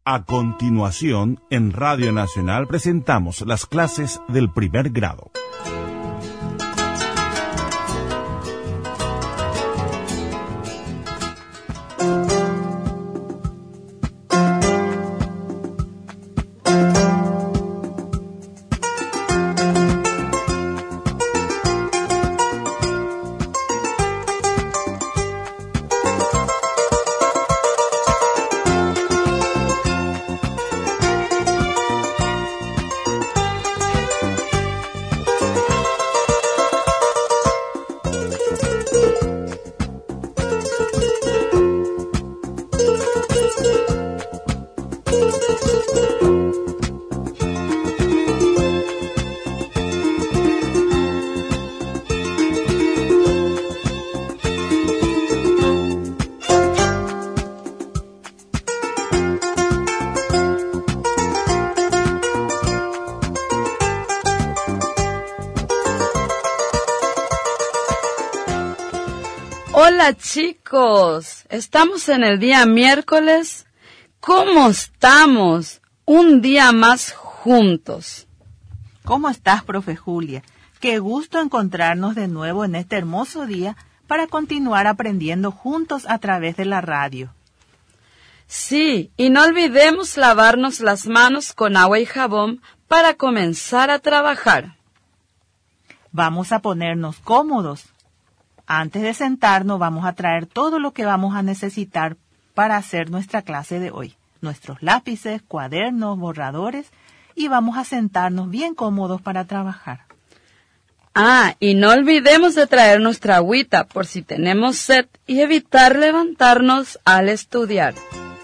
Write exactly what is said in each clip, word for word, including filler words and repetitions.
A continuación, en Radio Nacional presentamos las clases del primer grado. Hola chicos, estamos en el día miércoles. ¿Cómo estamos? Un día más juntos. ¿Cómo estás, profe Julia? Qué gusto encontrarnos de nuevo en este hermoso día para continuar aprendiendo juntos a través de la radio. Sí, y no olvidemos lavarnos las manos con agua y jabón para comenzar a trabajar. Vamos a ponernos cómodos. Antes de sentarnos vamos a traer todo lo que vamos a necesitar para hacer nuestra clase de hoy. Nuestros lápices, cuadernos, borradores y vamos a sentarnos bien cómodos para trabajar. Ah, y no olvidemos de traer nuestra agüita por si tenemos sed y evitar levantarnos al estudiar.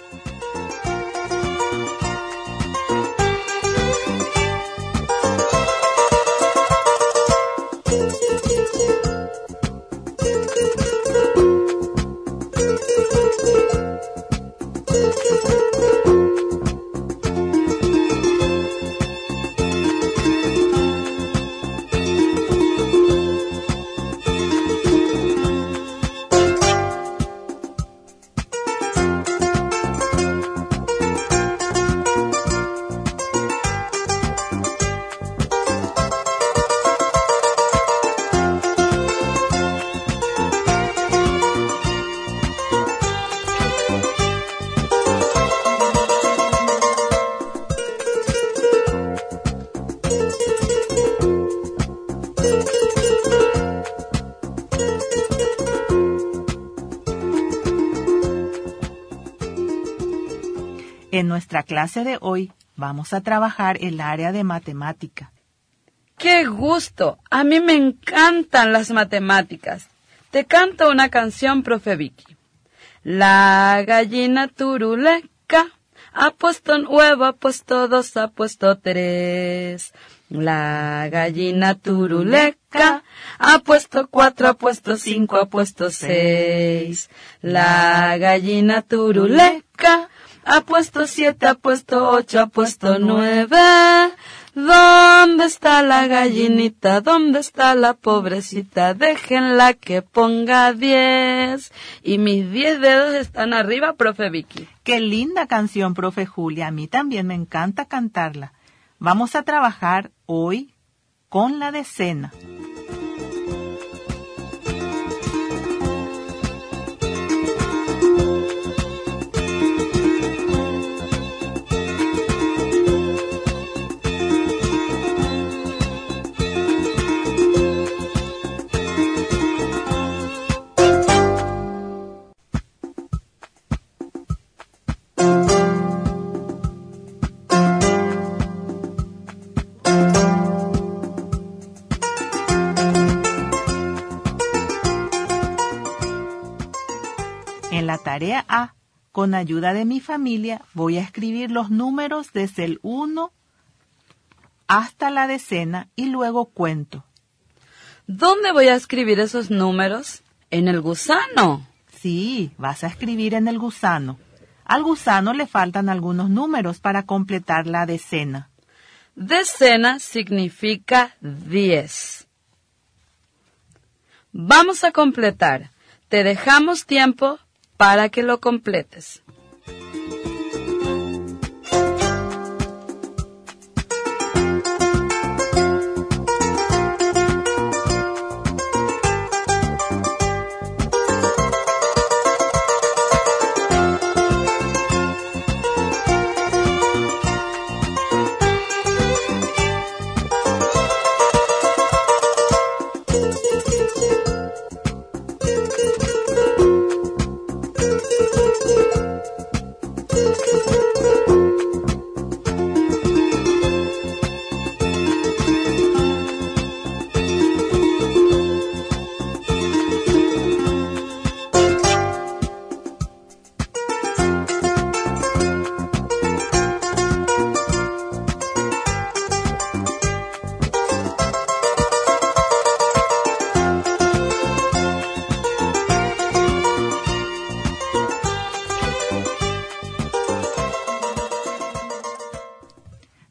En nuestra clase de hoy vamos a trabajar el área de matemática. ¡Qué gusto! A mí me encantan las matemáticas. Te canto una canción, profe Vicky. La gallina turuleca ha puesto un huevo, ha puesto dos, ha puesto tres. La gallina turuleca ha puesto cuatro, ha puesto cinco, ha puesto seis. La gallina turuleca ha puesto siete, ha puesto ocho, ha puesto nueve. ¿Dónde está la gallinita? ¿Dónde está la pobrecita? Déjenla que ponga diez. Y mis diez dedos están arriba, profe Vicky. Qué linda canción, profe Julia. A mí también me encanta cantarla. Vamos a trabajar hoy con la decena. En la tarea A, con ayuda de mi familia, voy a escribir los números desde el uno hasta la decena y luego cuento. ¿Dónde voy a escribir esos números? ¿En el gusano? Sí, vas a escribir en el gusano. Al gusano le faltan algunos números para completar la decena. Decena significa diez. Vamos a completar. Te dejamos tiempo para que lo completes.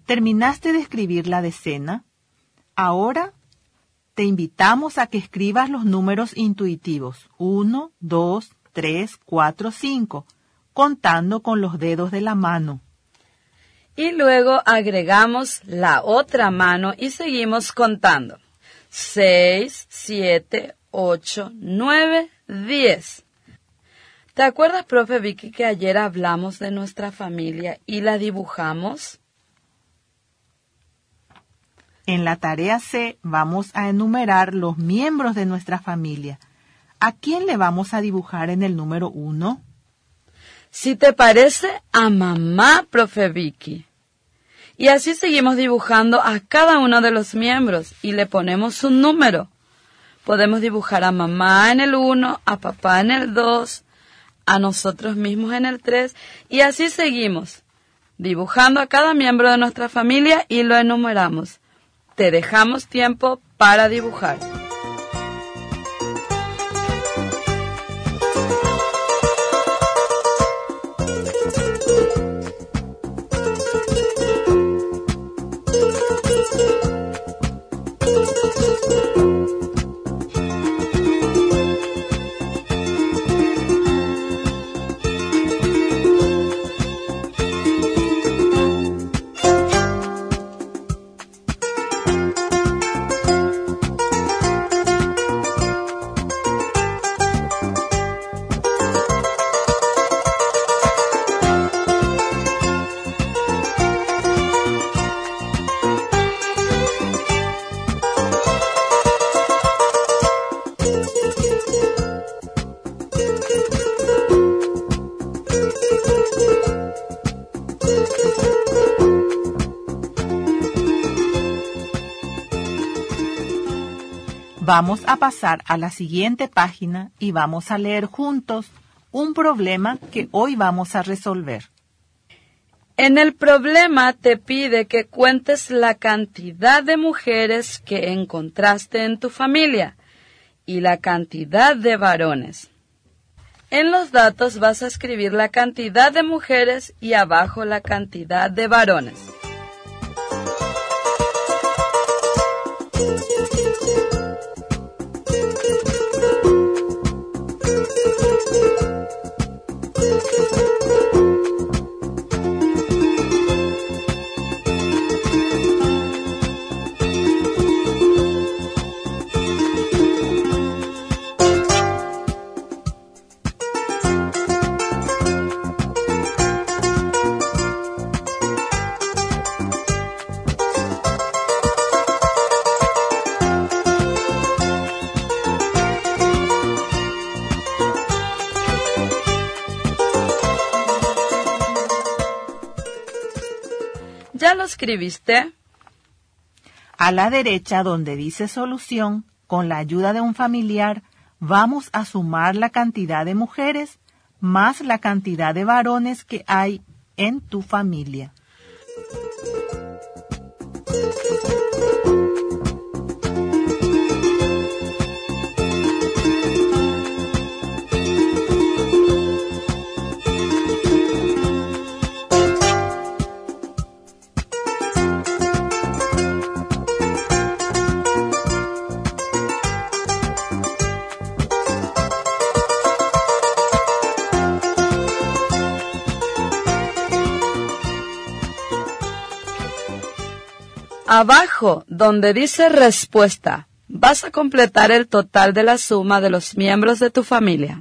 ¿Terminaste de escribir la decena? Ahora te invitamos a que escribas los números intuitivos uno, dos, tres, cuatro, cinco, contando con los dedos de la mano. Y luego agregamos la otra mano y seguimos contando. seis, siete, ocho, nueve, diez. ¿Te acuerdas, profe Vicky, que ayer hablamos de nuestra familia y la dibujamos? En la tarea C vamos a enumerar los miembros de nuestra familia. ¿A quién le vamos a dibujar en el número uno? Si te parece, a mamá, profe Vicky. Y así seguimos dibujando a cada uno de los miembros y le ponemos un número. Podemos dibujar a mamá en el uno, a papá en el dos, a nosotros mismos en el tres, y así seguimos, dibujando a cada miembro de nuestra familia y lo enumeramos. Te dejamos tiempo para dibujar. Vamos a pasar a la siguiente página y vamos a leer juntos un problema que hoy vamos a resolver. En el problema te pide que cuentes la cantidad de mujeres que encontraste en tu familia y la cantidad de varones. En los datos vas a escribir la cantidad de mujeres y abajo la cantidad de varones. ¿Ya lo escribiste? A la derecha, donde dice solución, con la ayuda de un familiar, vamos a sumar la cantidad de mujeres más la cantidad de varones que hay en tu familia. Abajo, donde dice respuesta, vas a completar el total de la suma de los miembros de tu familia.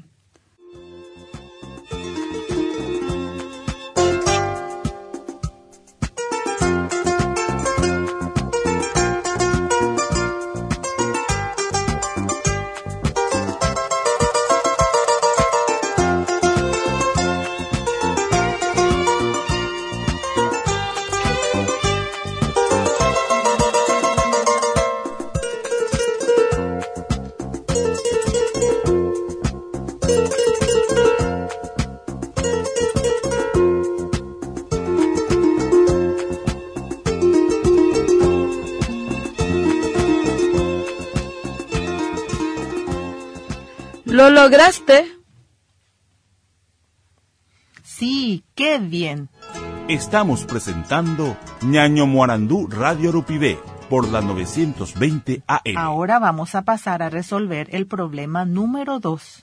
¿Lo lograste? Sí, qué bien. Estamos presentando Ñaño Moarandú Radio Rupibé por la novecientos veinte A M. Ahora vamos a pasar a resolver el problema número dos.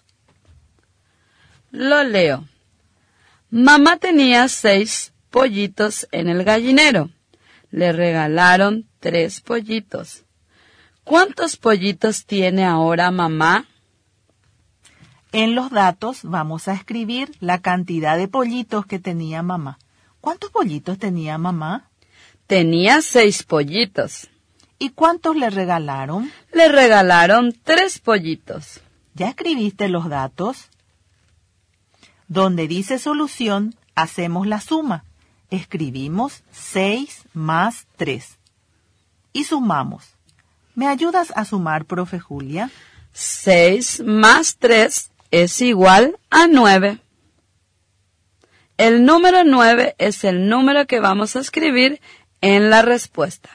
Lo leo. Mamá tenía seis pollitos en el gallinero. Le regalaron tres pollitos. ¿Cuántos pollitos tiene ahora mamá? En los datos vamos a escribir la cantidad de pollitos que tenía mamá. ¿Cuántos pollitos tenía mamá? Tenía seis pollitos. ¿Y cuántos le regalaron? Le regalaron tres pollitos. ¿Ya escribiste los datos? Donde dice solución, hacemos la suma. Escribimos seis más tres. Y sumamos. ¿Me ayudas a sumar, profe Julia? seis más tres es igual a nueve. El número nueve es el número que vamos a escribir en la respuesta.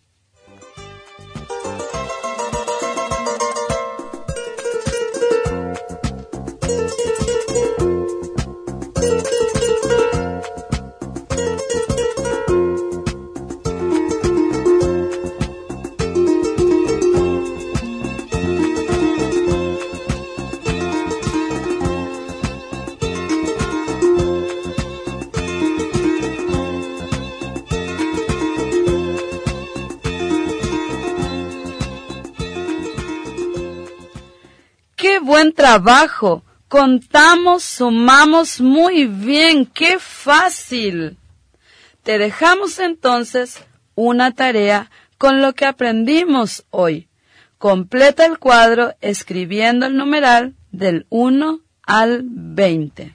¡Qué buen trabajo! Contamos, sumamos muy bien. ¡Qué fácil! Te dejamos entonces una tarea con lo que aprendimos hoy. Completa el cuadro escribiendo el numeral del uno al veinte.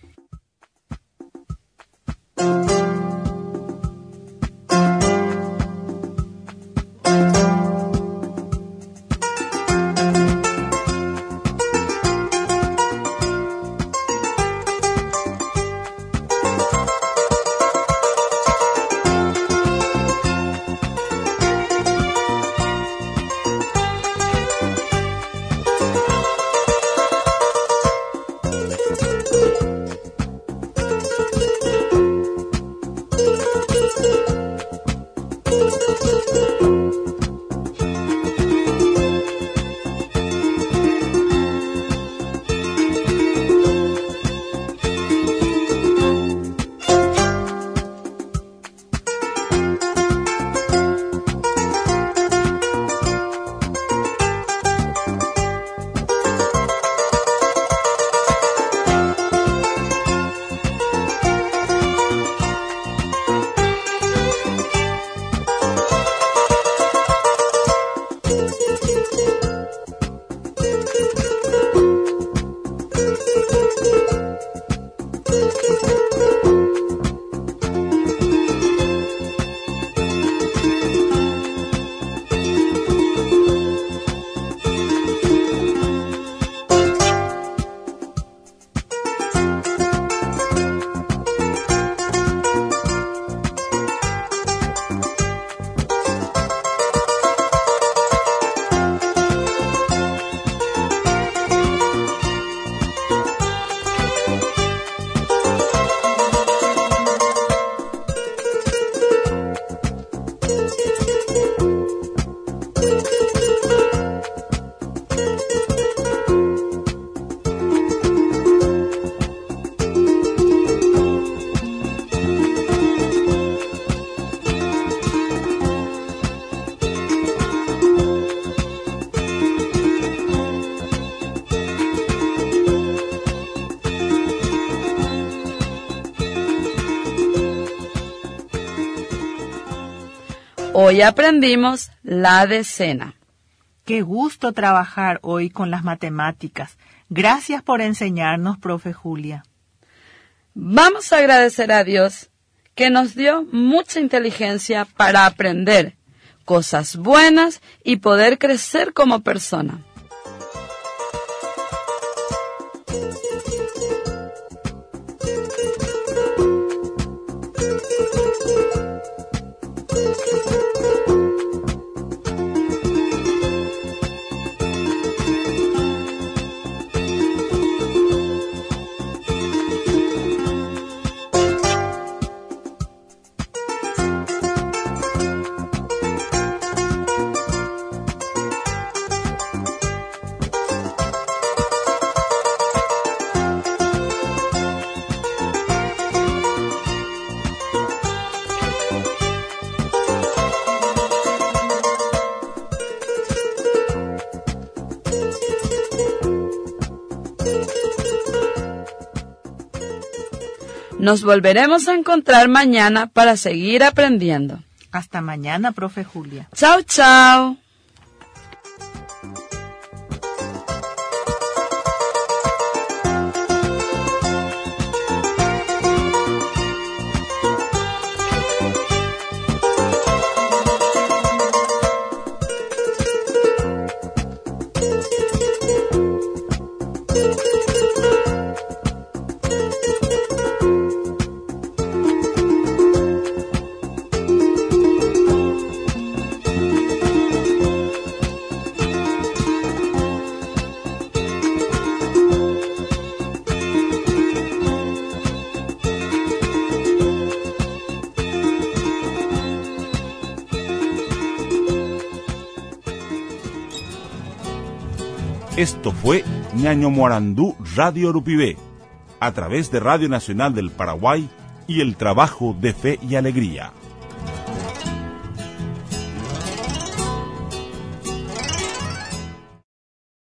Hoy aprendimos la decena. Qué gusto trabajar hoy con las matemáticas. Gracias por enseñarnos, profe Julia. Vamos a agradecer a Dios que nos dio mucha inteligencia para aprender cosas buenas y poder crecer como persona. Nos volveremos a encontrar mañana para seguir aprendiendo. Hasta mañana, profe Julia. Chao, chao. Esto fue Ñaño Morandú Radio Urupibé, a través de Radio Nacional del Paraguay y el trabajo de Fe y Alegría.